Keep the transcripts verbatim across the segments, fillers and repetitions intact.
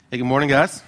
Hey, good morning, guys.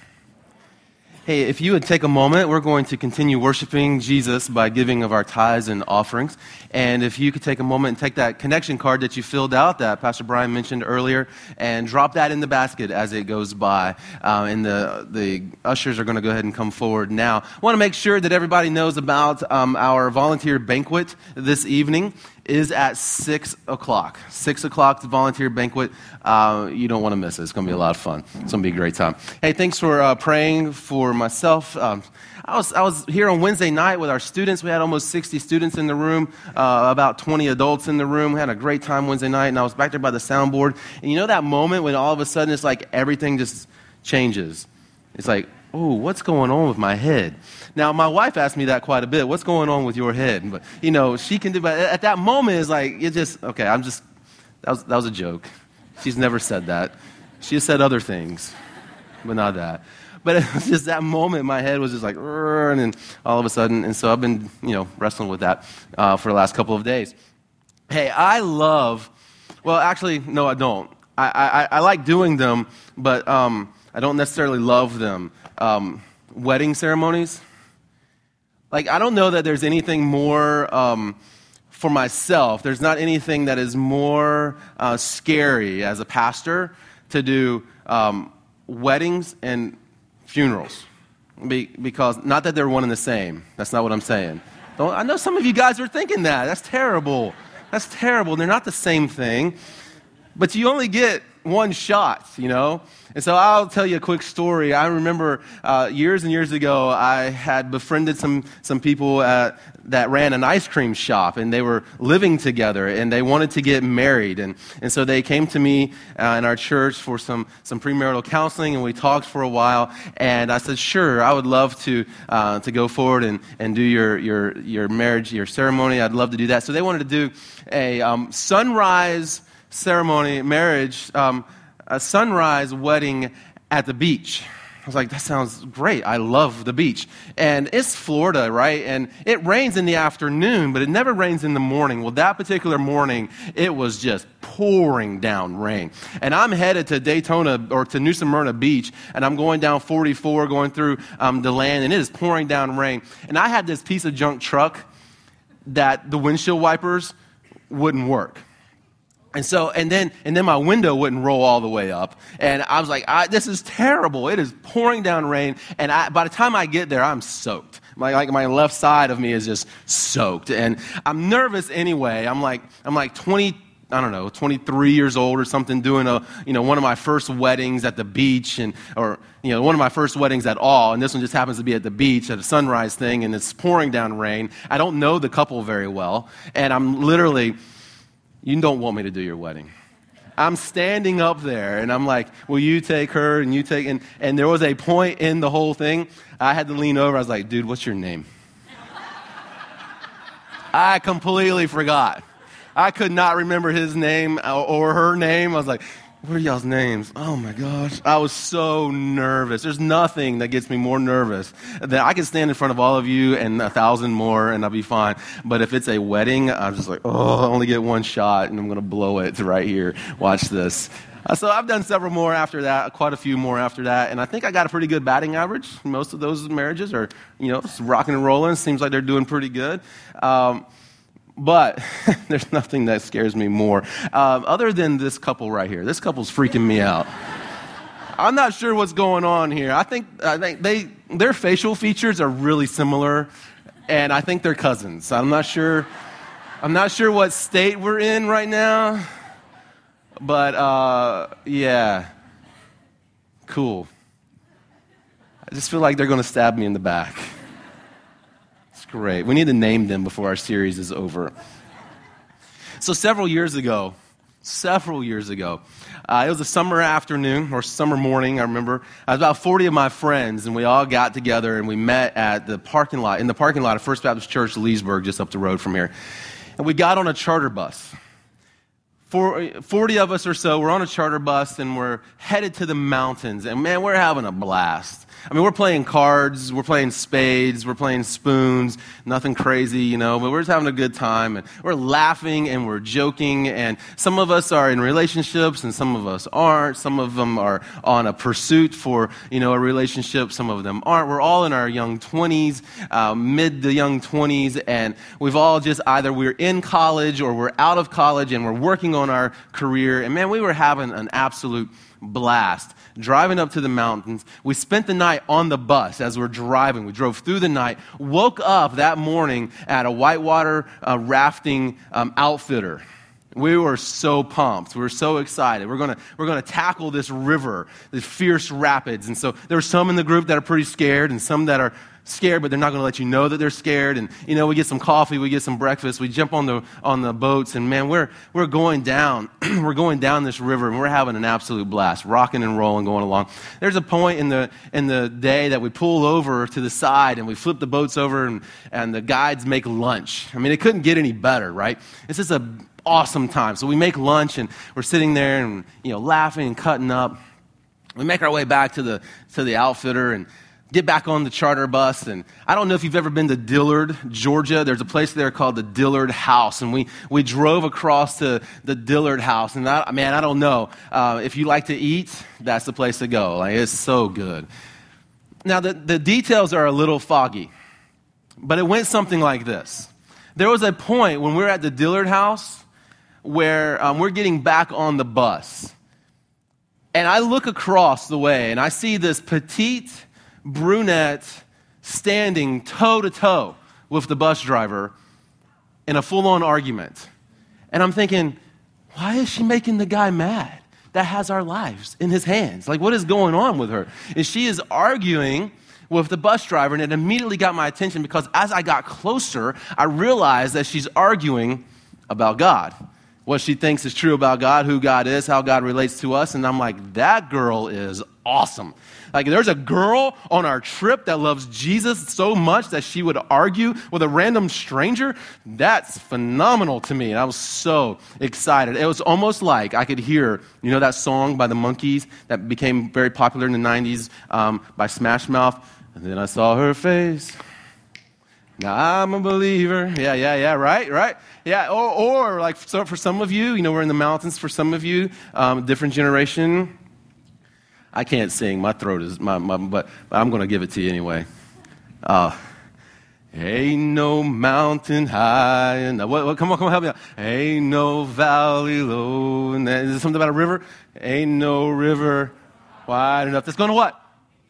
Hey, if you would take a moment, we're going to continue worshiping Jesus by giving of our tithes and offerings. And if you could take a moment and take that connection card that you filled out that Pastor Brian mentioned earlier and drop that in the basket as it goes by. Uh, and the, the ushers are going to go ahead and come forward now. I want to make sure that everybody knows about um, our volunteer banquet this evening. Is at six o'clock. six o'clock, the volunteer banquet. Uh, you don't want to miss it. It's going to be a lot of fun. It's going to be a great time. Hey, thanks for uh, praying for myself. Um, I was I was here on Wednesday night with our students. We had almost sixty students in the room, uh, about twenty adults in the room. We had a great time Wednesday night, and I was back there by the soundboard. And you know that moment when all of a sudden it's like everything just changes? It's like, oh, what's going on with my head? Now, my wife asked me that quite a bit. What's going on with your head? But, you know, she can do, but at that moment, it's like, it just, okay, I'm just, that was, that was a joke. She's never said that. She has said other things, but not that. But it was just that moment, my head was just like, and then all of a sudden, and so I've been, you know, wrestling with that uh, for the last couple of days. Hey, I love, well, actually, no, I don't. I, I, I like doing them, but um, I don't necessarily love them. Um, wedding ceremonies. Like, I don't know that there's anything more, um, for myself, there's not anything that is more uh, scary as a pastor to do um, weddings and funerals. Be, because, not that they're one and the same. That's not what I'm saying. Don't, I know some of you guys are thinking that. That's terrible. That's terrible. They're not the same thing. But you only get one shot, you know? And so I'll tell you a quick story. I remember uh, years and years ago, I had befriended some some people at, that ran an ice cream shop, and they were living together, and they wanted to get married. And, and so they came to me uh, in our church for some, some premarital counseling, and we talked for a while. And I said, sure, I would love to uh, to go forward and, and do your, your, your marriage, your ceremony. I'd love to do that. So they wanted to do a um, sunrise ceremony, marriage, um, a sunrise wedding at the beach. I was like, that sounds great. I love the beach. And it's Florida, right? And it rains in the afternoon, but it never rains in the morning. Well, that particular morning, it was just pouring down rain. And I'm headed to Daytona or to New Smyrna Beach, and I'm going down forty-four, going through um, the land, and it is pouring down rain. And I had this piece of junk truck that the windshield wipers wouldn't work. And so, and then, and then my window wouldn't roll all the way up. And I was like, I, this is terrible. It is pouring down rain. And I, by the time I get there, I'm soaked. My, like my left side of me is just soaked. And I'm nervous anyway. I'm like, I'm like twenty, I don't know, twenty-three years old or something, doing a, you know, one of my first weddings at the beach, and, or, you know, one of my first weddings at all. And this one just happens to be at the beach at a sunrise thing, and it's pouring down rain. I don't know the couple very well. And I'm literally, you don't want me to do your wedding. I'm standing up there, and I'm like, will you take her, and you take, and, and there was a point in the whole thing, I had to lean over. I was like, dude, what's your name? I completely forgot. I could not remember his name or, or her name. I was like, what are y'all's names? Oh, my gosh. I was so nervous. There's nothing that gets me more nervous than I can stand in front of all of you and a thousand more, and I'll be fine. But if it's a wedding, I'm just like, oh, I only get one shot, and I'm going to blow it right here. Watch this. Uh, so I've done several more after that, quite a few more after that, and I think I got a pretty good batting average. Most of those marriages are, you know, rocking and rolling. Seems like they're doing pretty good. Um, But there's nothing that scares me more, um, other than this couple right here. This couple's freaking me out. I'm not sure what's going on here. I think I think they their facial features are really similar, and I think they're cousins. I'm not sure. I'm not sure what state we're in right now, but uh, yeah, cool. I just feel like they're going to stab me in the back. Great. We need to name them before our series is over. So several years ago, several years ago, uh, it was a summer afternoon or summer morning, I remember. I was about forty of my friends, and we all got together, and we met at the parking lot, in the parking lot of First Baptist Church, Leesburg, just up the road from here. And we got on a charter bus. forty of us or so, we're on a charter bus, and we're headed to the mountains. And man, we're having a blast. I mean, we're playing cards, we're playing spades, we're playing spoons, nothing crazy, you know, but we're just having a good time, and we're laughing and we're joking, and some of us are in relationships and some of us aren't. Some of them are on a pursuit for, you know, a relationship. Some of them aren't. We're all in our young twenties, uh, mid to young twenties, and we've all just either we're in college or we're out of college and we're working on our career. And man, we were having an absolute blast driving up to the mountains. We spent the night on the bus as we're driving. We drove through the night, woke up that morning at a whitewater uh, rafting um, outfitter. We were so pumped. We were so excited. We're gonna we're gonna tackle this river, these fierce rapids. And so there are some in the group that are pretty scared, and some that are scared, but they're not going to let you know that they're scared. And you know, we get some coffee, we get some breakfast, we jump on the on the boats, and man, we're we're going down, we're going down this river, and we're having an absolute blast, rocking and rolling, going along. There's a point in the in the day that we pull over to the side and we flip the boats over, and and the guides make lunch. I mean, it couldn't get any better, right? It's just a awesome time. So we make lunch, and we're sitting there and, you know, laughing and cutting up. We make our way back to the to the outfitter and get back on the charter bus. And I don't know if you've ever been to Dillard, Georgia. There's a place there called the Dillard House, and we we drove across to the Dillard House. And I, man, I don't know uh, if you like to eat, that's the place to go. Like, it's so good. Now the the details are a little foggy, but it went something like this. There was a point when we were at the Dillard House where um, we're getting back on the bus. And I look across the way, and I see this petite brunette standing toe-to-toe with the bus driver in a full-on argument. And I'm thinking, why is she making the guy mad that has our lives in his hands? Like, what is going on with her? And she is arguing with the bus driver, and it immediately got my attention because as I got closer, I realized that she's arguing about God. What she thinks is true about God, who God is, how God relates to us. And I'm like, that girl is awesome. Like, there's a girl on our trip that loves Jesus so much that she would argue with a random stranger. That's phenomenal to me. And I was so excited. It was almost like I could hear, you know, that song by the Monkees that became very popular in the nineties um, by Smash Mouth. And then I saw her face. Now I'm a believer. Yeah, yeah, yeah, right, right. Yeah, or, or like so for some of you, you know, we're in the mountains. For some of you, um, different generation. I can't sing. My throat is, my, my but, but I'm going to give it to you anyway. Uh, ain't no mountain high. And what, what, come on, come on, help me out. Ain't no valley low. And then, is it something about a river? Ain't no river wide enough. That's going to what?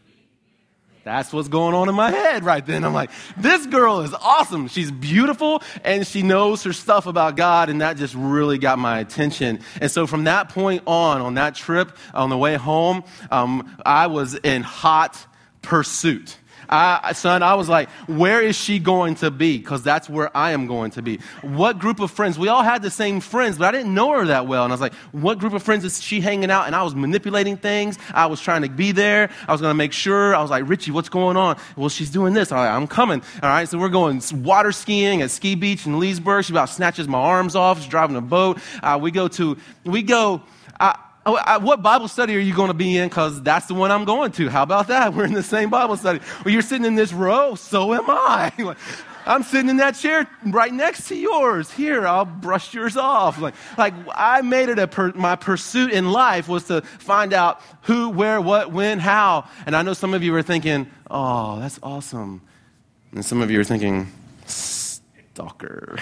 That's what's going on in my head right then. I'm like, this girl is awesome. She's beautiful, and she knows her stuff about God, and that just really got my attention. And so from that point on, on that trip, on the way home, um, I was in hot pursuit. I, son, I was like, where is she going to be? Because that's where I am going to be. What group of friends? We all had the same friends, but I didn't know her that well. And I was like, what group of friends is she hanging out? And I was manipulating things. I was trying to be there. I was going to make sure. I was like, Richie, what's going on? Well, she's doing this. All right, I'm coming. All right, so we're going water skiing at Ski Beach in Leesburg. She about snatches my arms off. She's driving a boat. Uh, we go to, we go, uh, what Bible study are you going to be in? Because that's the one I'm going to. How about that? We're in the same Bible study. Well, you're sitting in this row. So am I. I'm sitting in that chair right next to yours. Here, I'll brush yours off. Like, like I made it a per, my pursuit in life was to find out who, where, what, when, how. And I know some of you are thinking, oh, that's awesome. And some of you are thinking, stalker.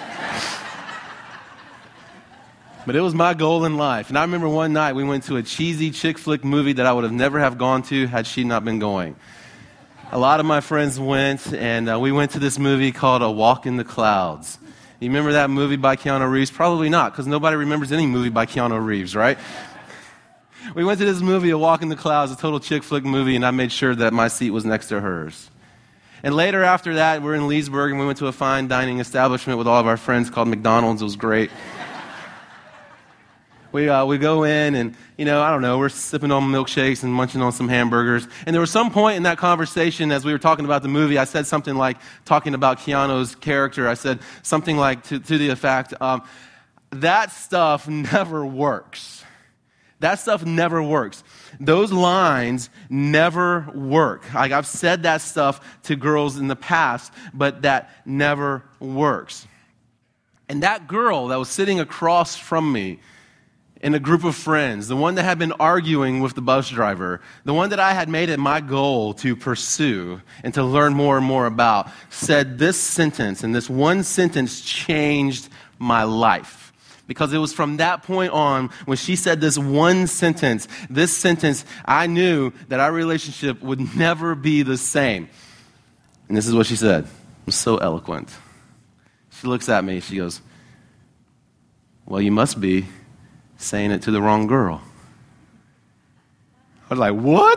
But it was my goal in life. And I remember one night we went to a cheesy chick flick movie that I would have never have gone to had she not been going. A lot of my friends went, and uh, we went to this movie called A Walk in the Clouds. You remember that movie by Keanu Reeves? Probably not, because nobody remembers any movie by Keanu Reeves, right? We went to this movie, A Walk in the Clouds, a total chick flick movie, and I made sure that my seat was next to hers. And later after that, we're in Leesburg, and we went to a fine dining establishment with all of our friends called McDonald's. It was great. We uh, we go in and, you know, I don't know, we're sipping on milkshakes and munching on some hamburgers. And there was some point in that conversation as we were talking about the movie, I said something like, talking about Keanu's character, I said something like to, to the effect, um, that stuff never works. That stuff never works. Those lines never work. Like, I've said that stuff to girls in the past, but that never works. And that girl that was sitting across from me in a group of friends, the one that had been arguing with the bus driver, the one that I had made it my goal to pursue and to learn more and more about, said this sentence, and this one sentence changed my life. Because it was from that point on, when she said this one sentence, this sentence, I knew that our relationship would never be the same. And this is what she said. It was so eloquent. She looks at me, she goes, well, you must be saying it to the wrong girl. I was like, what?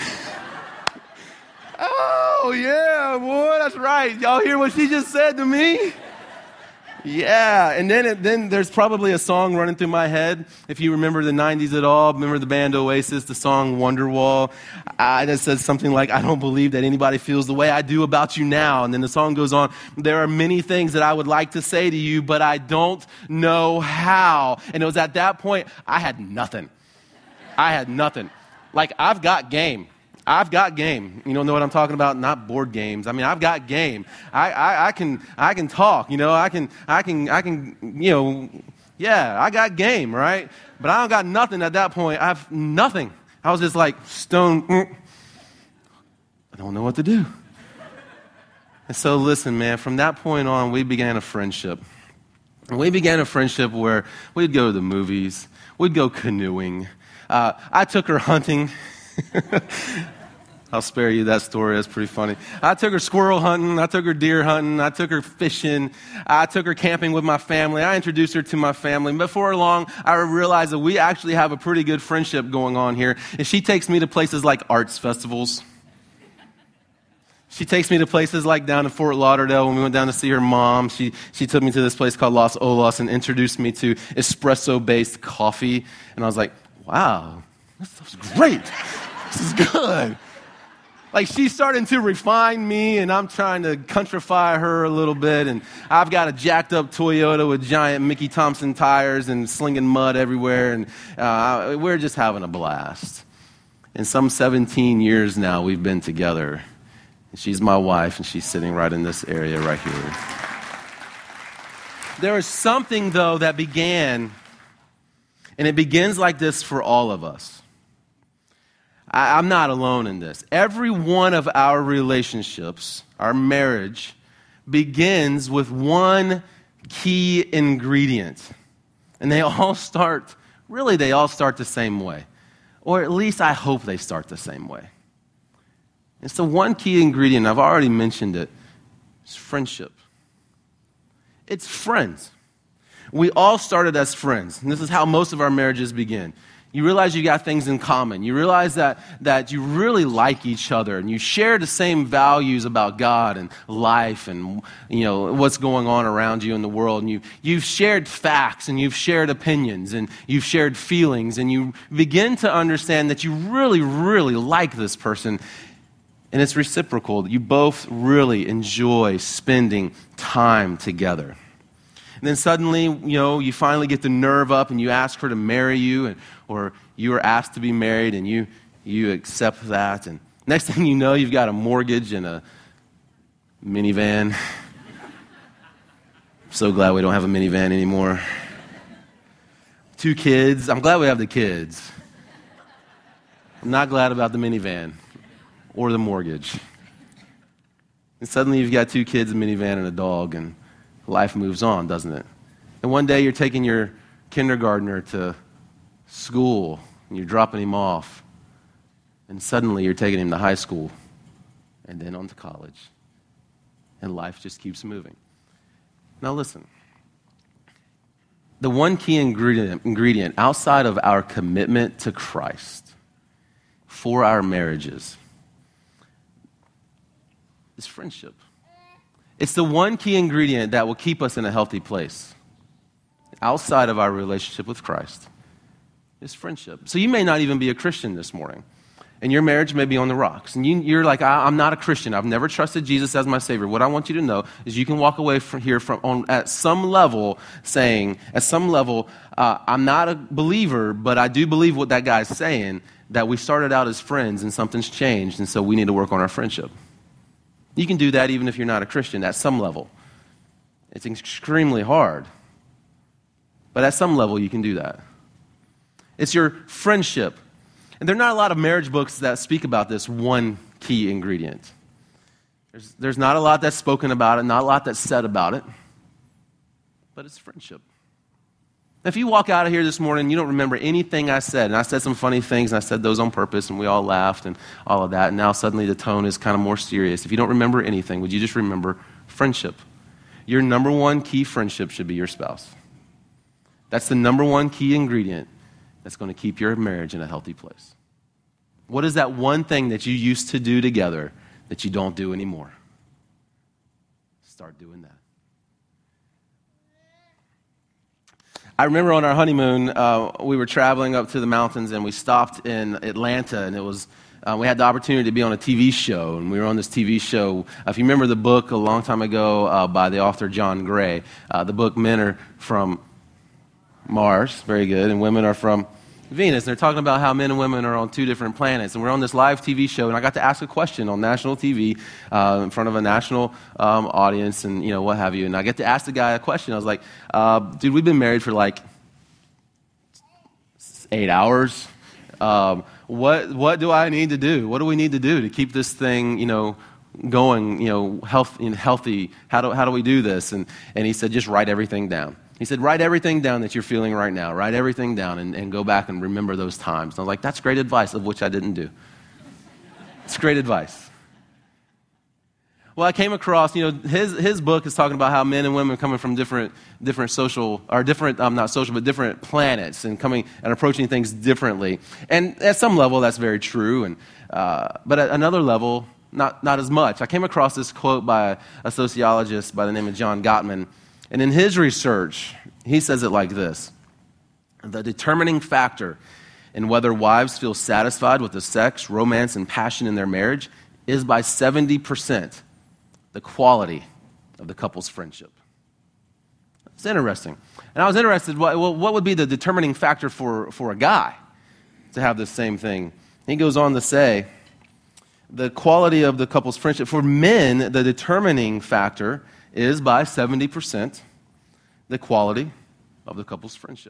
Oh, yeah, boy, that's right. Y'all hear what she just said to me? Yeah, and then it, then there's probably a song running through my head. If you remember the nineties at all, remember the band Oasis, the song Wonderwall. I just said something like, I don't believe that anybody feels the way I do about you now. And then the song goes on, there are many things that I would like to say to you, but I don't know how. And it was at that point, I had nothing. I had nothing. Like, I've got game. I've got game. You don't know what I'm talking about? Not board games. I mean, I've got game. I, I, I can I can talk. You know, I can I can I can you know, yeah, I got game, right? But I don't got nothing at that point. I have nothing. I was just like stone. Mm. I don't know what to do. And so, listen, man. From that point on, we began a friendship. And we began a friendship where we'd go to the movies. We'd go canoeing. Uh, I took her hunting. I'll spare you that story. That's pretty funny. I took her squirrel hunting. I took her deer hunting. I took her fishing. I took her camping with my family. I introduced her to my family. Before long, I realized that we actually have a pretty good friendship going on here. And she takes me to places like arts festivals. She takes me to places like down in Fort Lauderdale when we went down to see her mom. She she took me to this place called Los Olas and introduced me to espresso-based coffee. And I was like, wow, this stuff's great. This is good. Like, she's starting to refine me, and I'm trying to countrify her a little bit, and I've got a jacked-up Toyota with giant Mickey Thompson tires and slinging mud everywhere, and uh, we're just having a blast. And some seventeen years now, we've been together. And she's my wife, and she's sitting right in this area right here. There is something, though, that began, and it begins like this for all of us. I, I'm not alone in this. Every one of our relationships, our marriage, begins with one key ingredient. And they all start, really they all start the same way. Or at least I hope they start the same way. It's the one key ingredient, I've already mentioned it, it's friendship. It's friends. We all started as friends. And this is how most of our marriages begin. You realize you got things in common. You realize that, that you really like each other, and you share the same values about God and life and, you know, what's going on around you in the world. And you, you've shared facts, and you've shared opinions, and you've shared feelings, and you begin to understand that you really, really like this person. And it's reciprocal. You both really enjoy spending time together. And then suddenly, you know, you finally get the nerve up and you ask her to marry you, and, or you are asked to be married and you, you accept that. And next thing you know, you've got a mortgage and a minivan. I'm so glad we don't have a minivan anymore. Two kids. I'm glad we have the kids. I'm not glad about the minivan or the mortgage. And suddenly you've got two kids, a minivan, and a dog, and life moves on, doesn't it? And one day you're taking your kindergartner to school, and you're dropping him off, and suddenly you're taking him to high school, and then on to college, and life just keeps moving. Now listen, the one key ingredient, ingredient outside of our commitment to Christ for our marriages is friendship. It's the one key ingredient that will keep us in a healthy place outside of our relationship with Christ is friendship. So you may not even be a Christian this morning, and your marriage may be on the rocks. And you, you're like, I, I'm not a Christian. I've never trusted Jesus as my Savior. What I want you to know is you can walk away from here from on, at some level saying, at some level, uh, I'm not a believer, but I do believe what that guy's saying. that we started out as friends and something's changed, and so we need to work on our friendship. You can do that even if you're not a Christian at some level. It's extremely hard. But at some level, you can do that. It's your friendship. And there are not a lot of marriage books that speak about this one key ingredient. There's, there's not a lot that's spoken about it, not a lot that's said about it. But it's friendship. If you walk out of here this morning and you don't remember anything I said, and I said some funny things, and I said those on purpose, and we all laughed and all of that, and now suddenly the tone is kind of more serious. If you don't remember anything, would you just remember friendship? Your number one key friendship should be your spouse. That's the number one key ingredient that's going to keep your marriage in a healthy place. What is that one thing that you used to do together that you don't do anymore? Start doing that. I remember on our honeymoon, uh, we were traveling up to the mountains, and we stopped in Atlanta, and it was uh, we had the opportunity to be on a T V show, and we were on this T V show. Uh, if you remember the book a long time ago uh, by the author John Gray, uh, the book Men Are From Mars, very good, and Women Are From Venus. And they're talking about how men and women are on two different planets. And we're on this live T V show, and I got to ask a question on national T V uh, in front of a national um, audience and, you know, what have you. And I get to ask the guy a question. I was like, uh, dude, we've been married for like eight hours. Um, what what do I need to do? What do we need to do to keep this thing, you know, going, you know, health, you know, healthy? How do, how do we do this? And, and he said, just write everything down. He said, write everything down that you're feeling right now. Write everything down and, and go back and remember those times. And I was like, that's great advice, of which I didn't do. It's great advice. Well, I came across, you know, his his book is talking about how men and women are coming from different different social, or different, um, not social, but different planets and coming and approaching things differently. And at some level, that's very true. And uh, but at another level, not not as much. I came across this quote by a sociologist by the name of John Gottman. And in his research, he says it like this: the determining factor in whether wives feel satisfied with the sex, romance, and passion in their marriage is by seventy percent the quality of the couple's friendship. It's interesting. And I was interested, well, what would be the determining factor for, for a guy to have the same thing? He goes on to say, the quality of the couple's friendship. For men, the determining factor is by seventy percent the quality of the couple's friendship.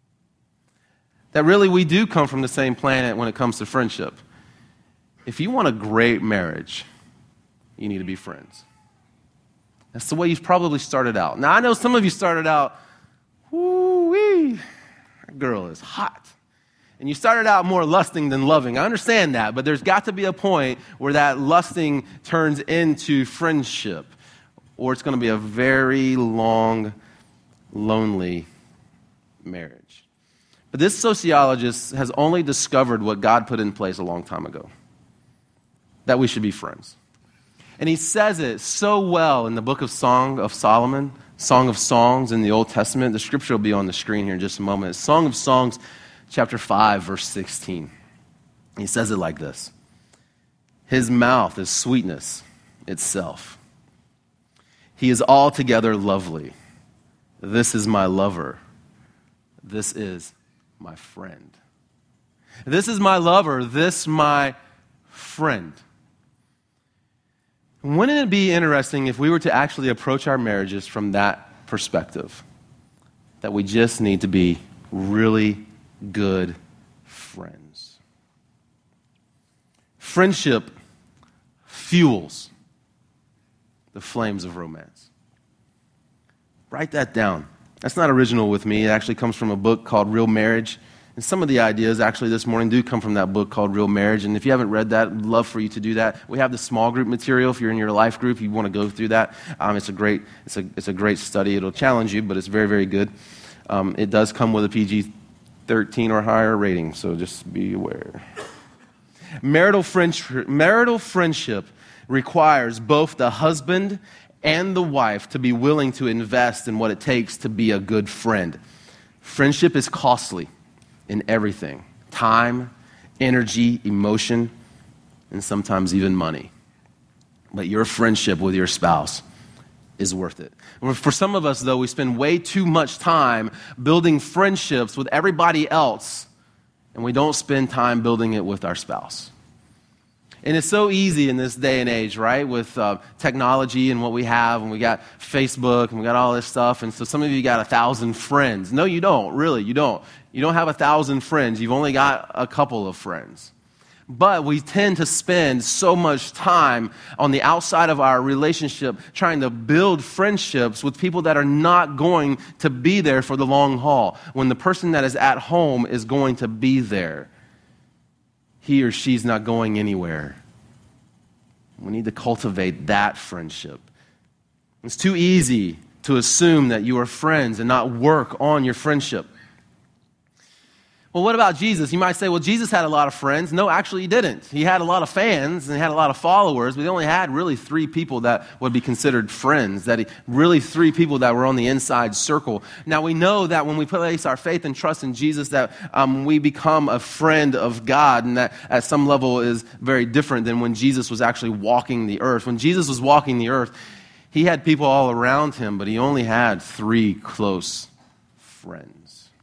That really we do come from the same planet when it comes to friendship. If you want a great marriage, you need to be friends. That's the way you've probably started out. Now, I know some of you started out, whoo-wee, that girl is hot. And you started out more lusting than loving. I understand that, but there's got to be a point where that lusting turns into friendship, or it's going to be a very long, lonely marriage. But this sociologist has only discovered what God put in place a long time ago, that we should be friends. And he says it so well in the book of Song of Solomon, Song of Songs in the Old Testament. The scripture will be on the screen here in just a moment. Song of Songs, chapter five, verse sixteen. He says it like this: his mouth is sweetness itself. He is altogether lovely. This is my lover. This is my friend. This is my lover. This my friend. Wouldn't it be interesting if we were to actually approach our marriages from that perspective? That we just need to be really good friends. Friendship fuels the flames of romance. Write that down. That's not original with me. It actually comes from a book called Real Marriage. And some of the ideas actually this morning do come from that book called Real Marriage. And if you haven't read that, I'd love for you to do that. We have the small group material. If you're in your life group, you want to go through that. Um, it's a great, it's a, it's a great study. It'll challenge you, but it's very, very good. Um, it does come with a P G thirteen or higher rating, so just be aware. Marital friendship, marital friendship requires both the husband and the wife to be willing to invest in what it takes to be a good friend. Friendship is costly in everything: time, energy, emotion, and sometimes even money. But your friendship with your spouse is worth it. For some of us, though, we spend way too much time building friendships with everybody else and we don't spend time building it with our spouse. And it's so easy in this day and age, right, with uh, technology and what we have, and we got Facebook, and we got all this stuff, and so some of you got a thousand friends. No, you don't, really, you don't. You don't have a thousand friends. You've only got a couple of friends. But we tend to spend so much time on the outside of our relationship trying to build friendships with people that are not going to be there for the long haul, when the person that is at home is going to be there. He or she's not going anywhere. We need to cultivate that friendship. It's too easy to assume that you are friends and not work on your friendship. Well, what about Jesus? You might say, well, Jesus had a lot of friends. No, actually he didn't. He had a lot of fans and he had a lot of followers, but he only had really three people that would be considered friends, that he, really three people that were on the inside circle. Now, we know that when we place our faith and trust in Jesus, that um, we become a friend of God, and that at some level is very different than when Jesus was actually walking the earth. When Jesus was walking the earth, he had people all around him, but he only had three close friends.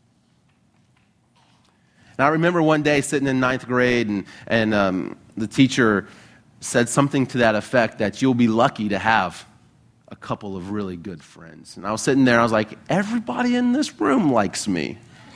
Now, I remember one day sitting in ninth grade, and, and um, the teacher said something to that effect, that you'll be lucky to have a couple of really good friends. And I was sitting there, and I was like, everybody in this room likes me.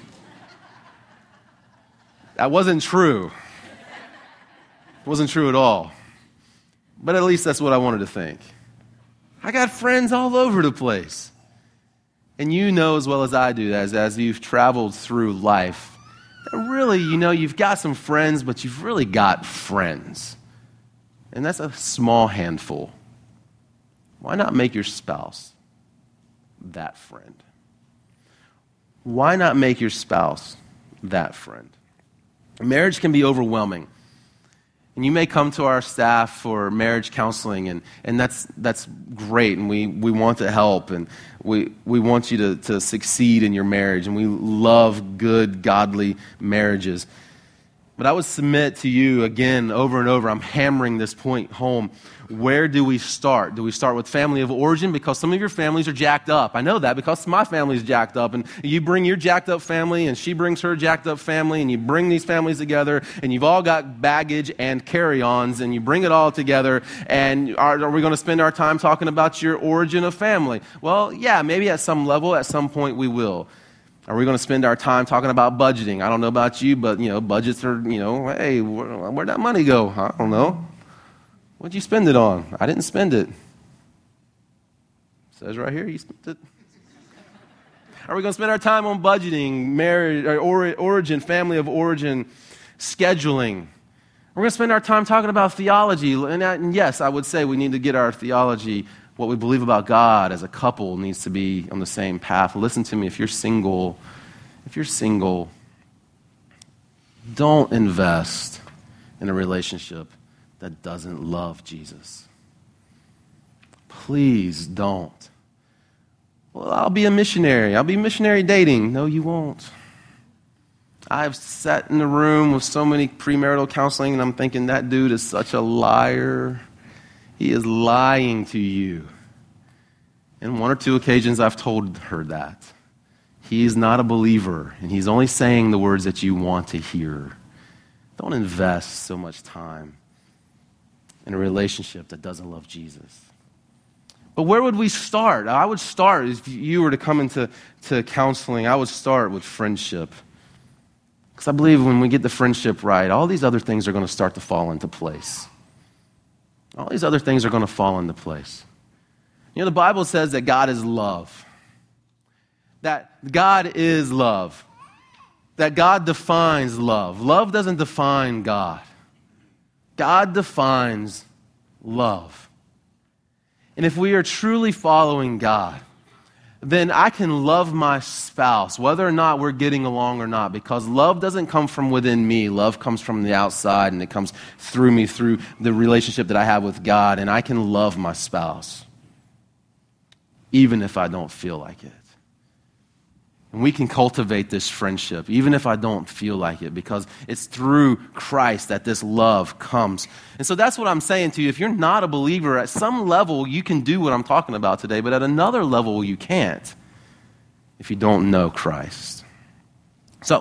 That wasn't true. It wasn't true at all. But at least that's what I wanted to think. I got friends all over the place. And you know as well as I do, as, as you've traveled through life, really, you know, you've got some friends, but you've really got friends. And that's a small handful. Why not make your spouse that friend? Why not make your spouse that friend? Marriage can be overwhelming. And you may come to our staff for marriage counseling, and, and that's that's great, and we, we want to help, and we we want you to, to succeed in your marriage, and we love good, godly marriages. But I would submit to you again, over and over, I'm hammering this point home. Where do we start? Do we start with family of origin? Because some of your families are jacked up. I know that because my family's jacked up. And you bring your jacked up family, and she brings her jacked up family, and you bring these families together, and you've all got baggage and carry-ons, and you bring it all together. And are, are we going to spend our time talking about your origin of family? Well, yeah, maybe at some level, at some point we will. Are we going to spend our time talking about budgeting? I don't know about you, but, you know, budgets are, you know, hey, where, where'd that money go? I don't know. What'd you spend it on? I didn't spend it. It says right here, you spent it. Are we going to spend our time on budgeting, marriage, or origin, family of origin, scheduling? We're going to spend our time talking about theology. And, and yes, I would say we need to get our theology, what we believe about God as a couple, needs to be on the same path. Listen to me, if you're single, if you're single, don't invest in a relationship that doesn't love Jesus. Please don't. Well, I'll be a missionary. I'll be missionary dating. No, you won't. I've sat in the room with so many premarital counseling, and I'm thinking, that dude is such a liar. He is lying to you. In one or two occasions, I've told her that. He is not a believer, and he's only saying the words that you want to hear. Don't invest so much time in a relationship that doesn't love Jesus. But where would we start? I would start, if you were to come into to counseling, I would start with friendship. Because I believe when we get the friendship right, all these other things are going to start to fall into place. All these other things are going to fall into place. You know, the Bible says that God is love. That God is love. That God defines love. Love doesn't define God. God defines love. And if we are truly following God, then I can love my spouse, whether or not we're getting along or not, because love doesn't come from within me. Love comes from the outside, and it comes through me, through the relationship that I have with God, and I can love my spouse, even if I don't feel like it. And we can cultivate this friendship, even if I don't feel like it, because it's through Christ that this love comes. And so that's what I'm saying to you. If you're not a believer, at some level you can do what I'm talking about today, but at another level you can't if you don't know Christ. So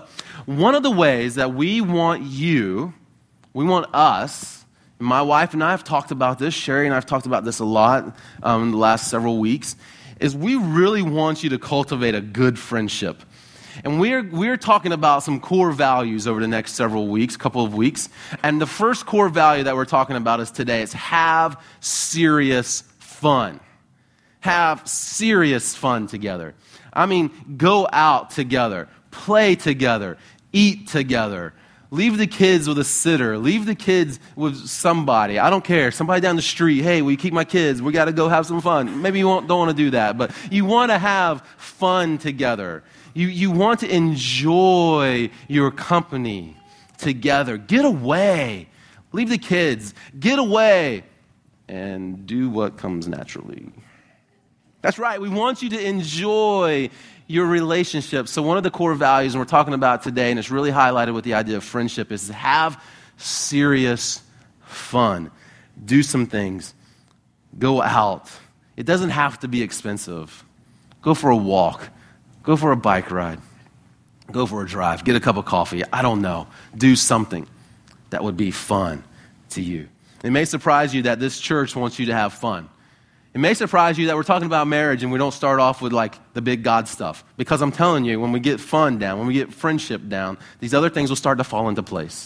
One of the ways that we want you, we want us, my wife and I have talked about this, Sherry and I have talked about this a lot um, in the last several weeks, is we really want you to cultivate a good friendship. And we're we're talking about some core values over the next several weeks, couple of weeks. And the first core value that we're talking about is today is have serious fun. Have serious fun together. I mean, go out together, play together, eat together. Leave the kids with a sitter. Leave the kids with somebody. I don't care. Somebody down the street. Hey, will you keep my kids? We got to go have some fun. Maybe you won't, don't want to do that, but you want to have fun together. You, you want to enjoy your company together. Get away. Leave the kids. Get away and do what comes naturally. That's right. We want you to enjoy your relationship. So one of the core values, and we're talking about today, and it's really highlighted with the idea of friendship, is to have serious fun. Do some things. Go out. It doesn't have to be expensive. Go for a walk. Go for a bike ride. Go for a drive. Get a cup of coffee. I don't know. Do something that would be fun to you. It may surprise you that this church wants you to have fun. It may surprise you that we're talking about marriage and we don't start off with like the big God stuff. Because I'm telling you, when we get fun down, when we get friendship down, these other things will start to fall into place.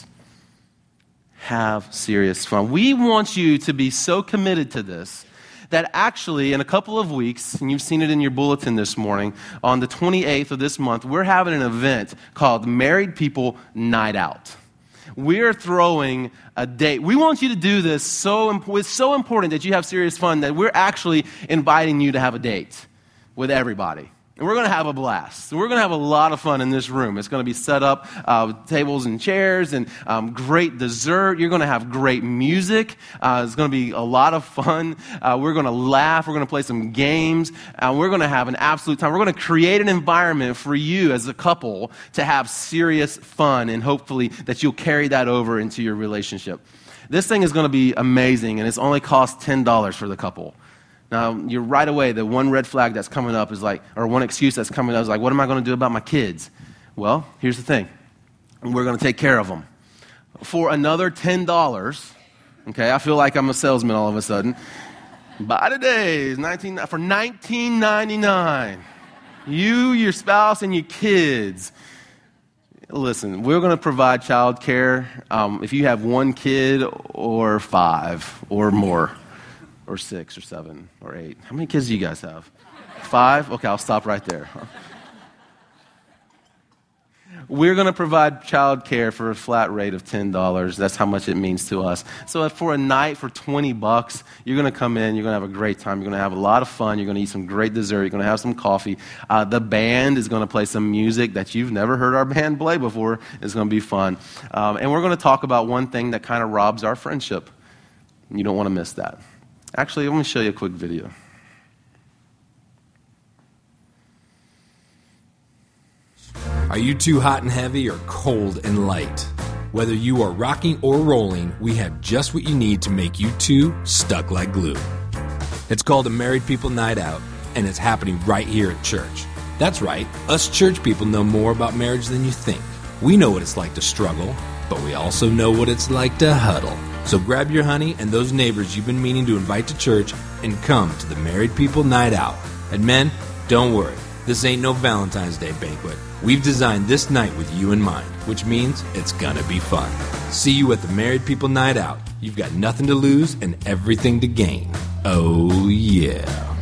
Have serious fun. We want you to be so committed to this that actually in a couple of weeks, and you've seen it in your bulletin this morning, on the twenty-eighth of this month, we're having an event called Married People Night Out. We're throwing a date. We want you to do this so, it's so important that you have serious fun that we're actually inviting you to have a date with everybody. And we're going to have a blast. So we're going to have a lot of fun in this room. It's going to be set up uh, with tables and chairs and um, great dessert. You're going to have great music. Uh, it's going to be a lot of fun. Uh, we're going to laugh. We're going to play some games. Uh, we're going to have an absolute time. We're going to create an environment for you as a couple to have serious fun, and hopefully that you'll carry that over into your relationship. This thing is going to be amazing, and it's only cost ten dollars for the couple. Now, you're right away, the one red flag that's coming up is like, or one excuse that's coming up is like, what am I going to do about my kids? Well, here's the thing. We're going to take care of them. For another ten dollars, okay, I feel like I'm a salesman all of a sudden. Buy today, nineteen for nineteen ninety-nine. You, your spouse, and your kids. Listen, we're going to provide child care um, if you have one kid or five or more. Or six, or seven, or eight. How many kids do you guys have? Five? Okay, I'll stop right there. We're going to provide child care for a flat rate of ten dollars. That's how much it means to us. So if for a night for twenty bucks, you're going to come in, you're going to have a great time, you're going to have a lot of fun, you're going to eat some great dessert, you're going to have some coffee. Uh, the band is going to play some music that you've never heard our band play before. It's going to be fun. Um, and we're going to talk about one thing that kind of robs our friendship. You don't want to miss that. Actually, let me show you a quick video. Are you too hot and heavy or cold and light? Whether you are rocking or rolling, we have just what you need to make you two stuck like glue. It's called a Married People Night Out, and it's happening right here at church. That's right, us church people know more about marriage than you think. We know what it's like to struggle, but we also know what it's like to huddle. So grab your honey and those neighbors you've been meaning to invite to church and come to the Married People Night Out. And men, don't worry, this ain't no Valentine's Day banquet. We've designed this night with you in mind, which means it's gonna be fun. See you at the Married People Night Out. You've got nothing to lose and everything to gain. Oh yeah.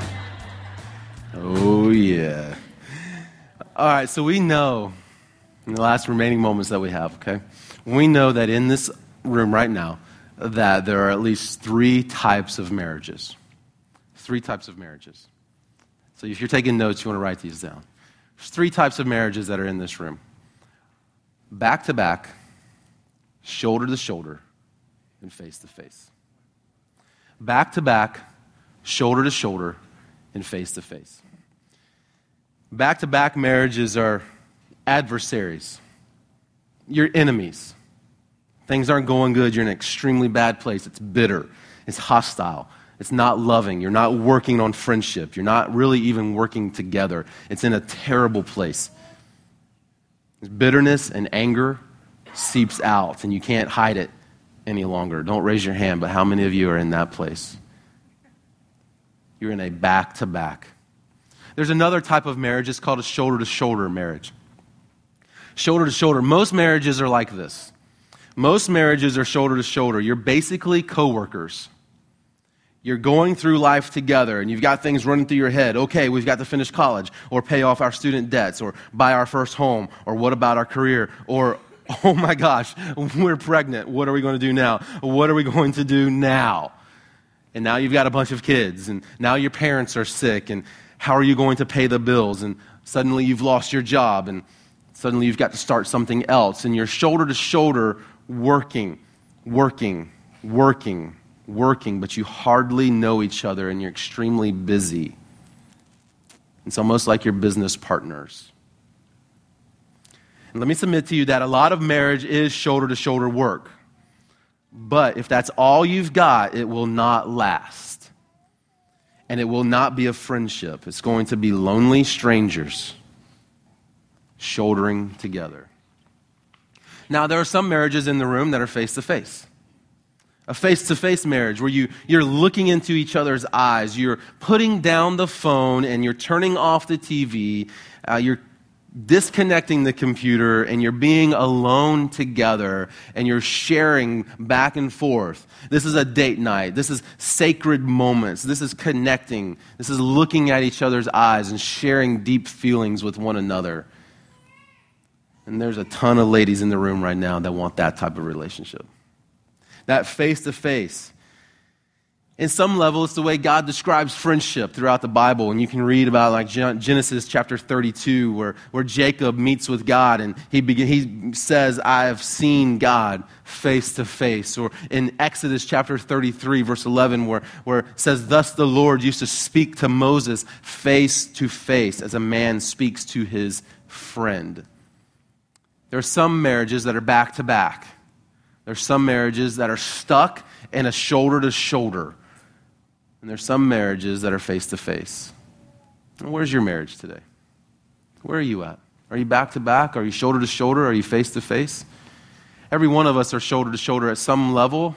Oh yeah. All right, so we know, in the last remaining moments that we have, okay, we know that in this room right now that there are at least three types of marriages. Three types of marriages. So if you're taking notes, you want to write these down. There's three types of marriages that are in this room. Back to back, shoulder to shoulder, and face to face. Back to back, shoulder to shoulder, and face to face. Back to back marriages are adversaries. You're enemies. Things aren't going good. You're in an extremely bad place. It's bitter. It's hostile. It's not loving. You're not working on friendship. You're not really even working together. It's in a terrible place. Bitterness and anger seeps out, and you can't hide it any longer. Don't raise your hand, but how many of you are in that place? You're in a back-to-back. There's another type of marriage. It's called a shoulder-to-shoulder marriage. Shoulder-to-shoulder. Most marriages are like this. Most marriages are shoulder-to-shoulder. You're basically coworkers. You're going through life together, and you've got things running through your head. Okay, we've got to finish college, or pay off our student debts, or buy our first home, or what about our career, or, oh my gosh, we're pregnant. What are we going to do now? What are we going to do now? And now you've got a bunch of kids, and now your parents are sick, and how are you going to pay the bills? And suddenly you've lost your job, and suddenly you've got to start something else, and you're shoulder to shoulder working, working, working, working, but you hardly know each other, and you're extremely busy. It's almost like you're business partners. And let me submit to you that a lot of marriage is shoulder to shoulder work. But if that's all you've got, it will not last. And it will not be a friendship. It's going to be lonely strangers shouldering together. Now, there are some marriages in the room that are face-to-face. A face-to-face marriage where you, you're looking into each other's eyes. You're putting down the phone and you're turning off the T V. Uh, you're disconnecting the computer and you're being alone together and you're sharing back and forth. This is a date night. This is sacred moments. This is connecting. This is looking at each other's eyes and sharing deep feelings with one another. And there's a ton of ladies in the room right now that want that type of relationship. That face-to-face. In some level, it's the way God describes friendship throughout the Bible. And you can read about like Genesis chapter thirty-two, where, where Jacob meets with God, and he begin, he says, I have seen God face-to-face. Or in Exodus chapter thirty-three, verse eleven, where, where it says, thus the Lord used to speak to Moses face-to-face, as a man speaks to his friend. There are some marriages that are back-to-back. There's some marriages that are stuck in a shoulder-to-shoulder. And there's some marriages that are face-to-face. And where's your marriage today? Where are you at? Are you back-to-back? Are you shoulder-to-shoulder? Are you face-to-face? Every one of us are shoulder-to-shoulder at some level.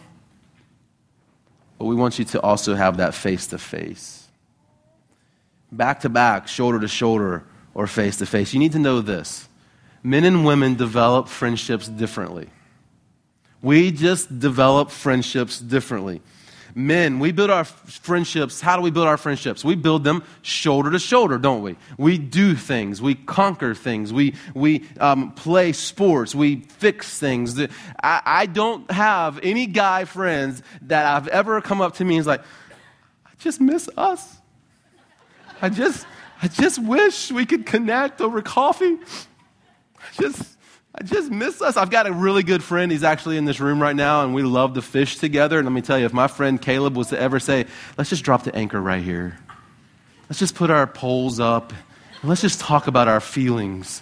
But we want you to also have that face-to-face. Back-to-back, shoulder-to-shoulder, or face-to-face. You need to know this. Men and women develop friendships differently. We just develop friendships differently. Men, we build our friendships. How do we build our friendships? We build them shoulder to shoulder, don't we? We do things. We conquer things. We we um, play sports. We fix things. I, I don't have any guy friends that I've ever come up to me and is like, I just miss us. I just I just wish we could connect over coffee. I just. I just miss us. I've got a really good friend. He's actually in this room right now, and we love to fish together. And let me tell you, if my friend Caleb was to ever say, let's just drop the anchor right here. Let's just put our poles up, and let's just talk about our feelings.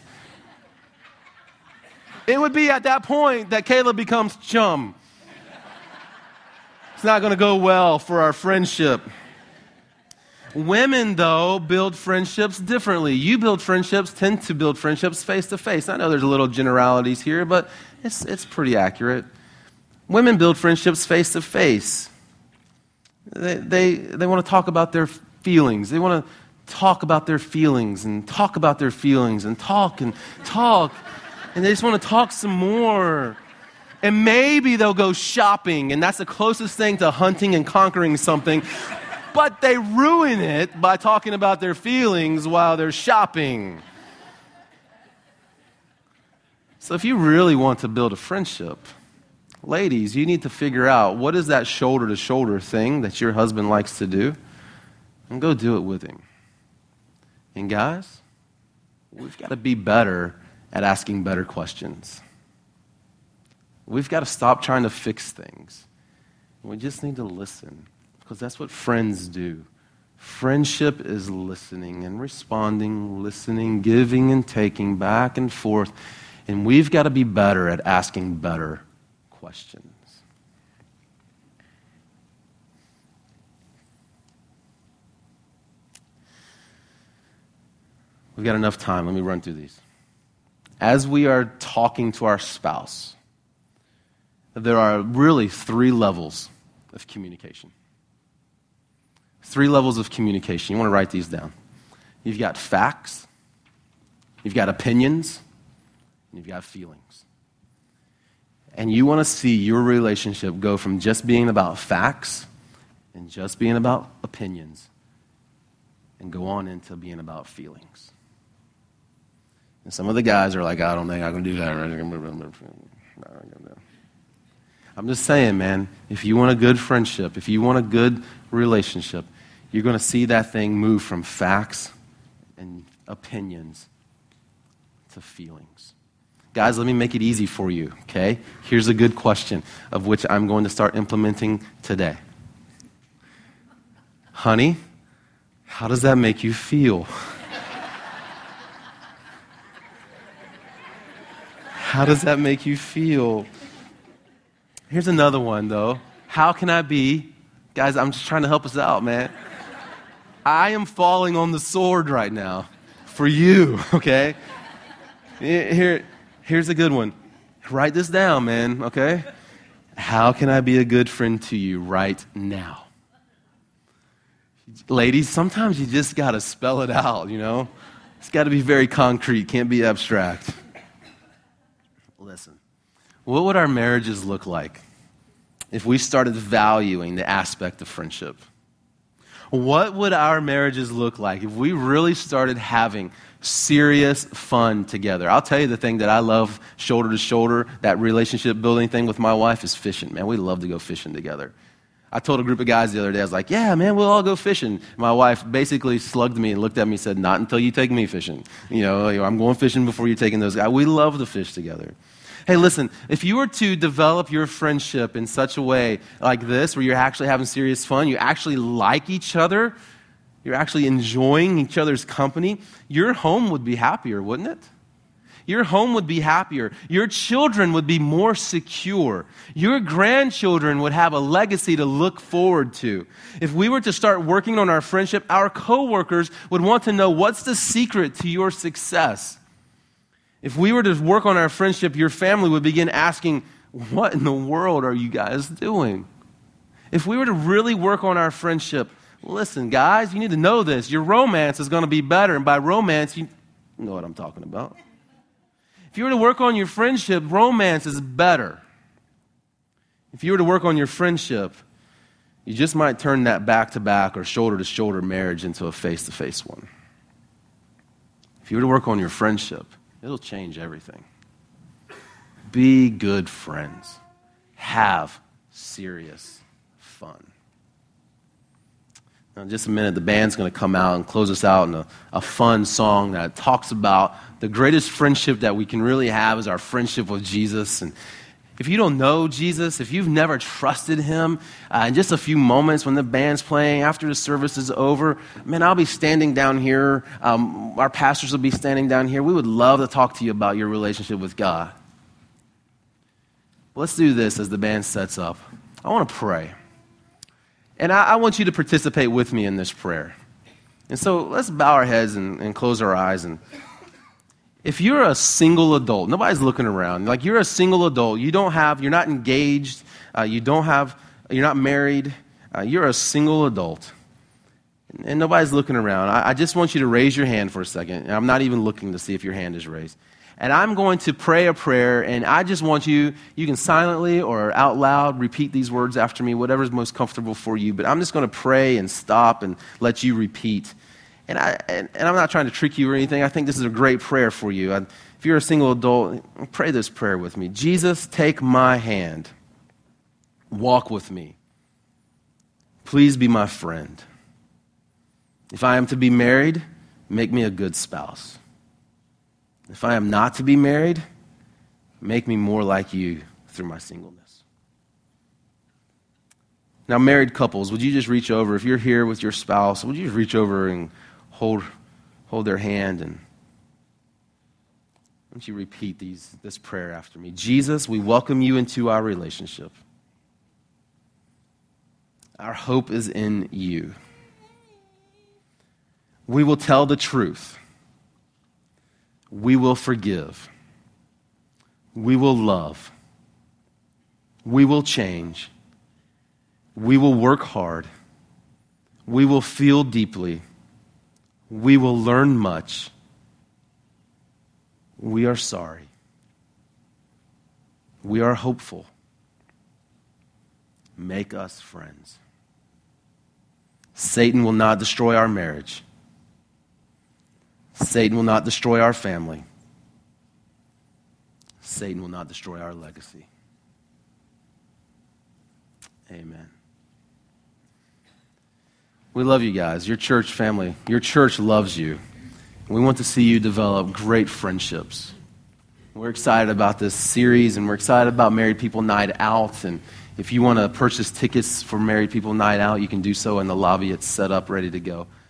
It would be at that point that Caleb becomes chum. It's not going to go well for our friendship. Women, though, build friendships differently. You build friendships, tend to build friendships face-to-face. I know there's a little generalities here, but it's it's pretty accurate. Women build friendships face-to-face. They, they, they want to talk about their feelings. They want to talk about their feelings and talk about their feelings and talk and talk. And they just want to talk some more. And maybe they'll go shopping, and that's the closest thing to hunting and conquering something. But they ruin it by talking about their feelings while they're shopping. So if you really want to build a friendship, ladies, you need to figure out what is that shoulder-to-shoulder thing that your husband likes to do, and go do it with him. And guys, we've got to be better at asking better questions. We've got to stop trying to fix things. We just need to listen. Because that's what friends do. Friendship is listening and responding, listening, giving and taking, back and forth. And we've got to be better at asking better questions. We've got enough time. Let me run through these. as we are talking to our spouse, there are really three levels of communication. Three levels of communication. You want to write these down. You've got facts, you've got opinions, and you've got feelings. And you want to see your relationship go from just being about facts and just being about opinions and go on into being about feelings. And some of the guys are like, I don't think I can do that. I'm just saying, man, if you want a good friendship, if you want a good relationship, you're going to see that thing move from facts and opinions to feelings. Guys, let me make it easy for you, okay? Here's a good question of which I'm going to start implementing today. Honey, how does that make you feel? How does that make you feel? Here's another one, though. How can I be, guys, I'm just trying to help us out, man. I am falling on the sword right now for you, okay? Here, here's a good one. Write this down, man, okay? How can I be a good friend to you right now? Ladies, sometimes you just got to spell it out, you know? It's got to be very concrete, can't be abstract. Listen, what would our marriages look like if we started valuing the aspect of friendship? What would our marriages look like if we really started having serious fun together? I'll tell you the thing that I love shoulder to shoulder, that relationship building thing with my wife is fishing. Man, we love to go fishing together. I told a group of guys the other day, I was like, yeah, man, we'll all go fishing. My wife basically slugged me and looked at me and said, not until you take me fishing. You know, I'm going fishing before you're taking those guys. We love to fish together. Hey, listen, if you were to develop your friendship in such a way like this, where you're actually having serious fun, you actually like each other, you're actually enjoying each other's company, your home would be happier, wouldn't it? Your home would be happier. Your children would be more secure. Your grandchildren would have a legacy to look forward to. If we were to start working on our friendship, our coworkers would want to know, what's the secret to your success? If we were to work on our friendship, your family would begin asking, what in the world are you guys doing? If we were to really work on our friendship, listen, guys, you need to know this. Your romance is going to be better. And by romance, you know what I'm talking about. If you were to work on your friendship, romance is better. If you were to work on your friendship, you just might turn that back-to-back or shoulder-to-shoulder marriage into a face-to-face one. If you were to work on your friendship, it'll change everything. Be good friends. Have serious fun. Now, in just a minute, the band's going to come out and close us out in a, a fun song that talks about the greatest friendship that we can really have is our friendship with Jesus. And if you don't know Jesus, if you've never trusted him, uh, in just a few moments when the band's playing, after the service is over, man, I'll be standing down here. Um, our pastors will be standing down here. We would love to talk to you about your relationship with God. Let's do this as the band sets up. I want to pray. And I, I want you to participate with me in this prayer. And so let's bow our heads and, and close our eyes. And if you're a single adult, nobody's looking around. Like, you're a single adult. You don't have, you're not engaged. Uh, you don't have, you're not married. Uh, you're a single adult. And, and nobody's looking around. I, I just want you to raise your hand for a second. And I'm not even looking to see if your hand is raised. And I'm going to pray a prayer, and I just want you, you can silently or out loud repeat these words after me, whatever's most comfortable for you. But I'm just going to pray and stop and let you repeat. And, I, and, and I'm not trying to trick you or anything. I think this is a great prayer for you. I, if you're a single adult, pray this prayer with me. Jesus, take my hand. Walk with me. Please be my friend. If I am to be married, make me a good spouse. If I am not to be married, make me more like you through my singleness. Now, married couples, would you just reach over? If you're here with your spouse, would you just reach over and hold, hold their hand? And why don't you repeat these, this prayer after me? Jesus, we welcome you into our relationship. Our hope is in you. We will tell the truth. We will forgive. We will love. We will change. We will work hard. We will feel deeply. We will learn much. We are sorry. We are hopeful. Make us friends. Satan will not destroy our marriage. Satan will not destroy our family. Satan will not destroy our legacy. Amen. We love you guys, your church family. Your church loves you. We want to see you develop great friendships. We're excited about this series, and we're excited about Married People Night Out. And if you want to purchase tickets for Married People Night Out, you can do so in the lobby. It's set up, ready to go.